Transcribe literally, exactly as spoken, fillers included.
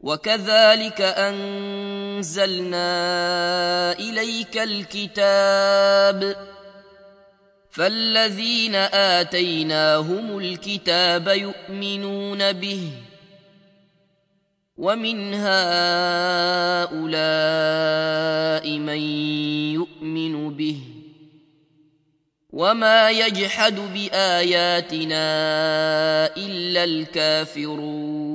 وكذلك أنزلنا إليك الكتاب فالذين آتيناهم الكتاب يؤمنون به ومن هؤلاء من يؤمن به وما يجحد بآياتنا إلا الكافرون.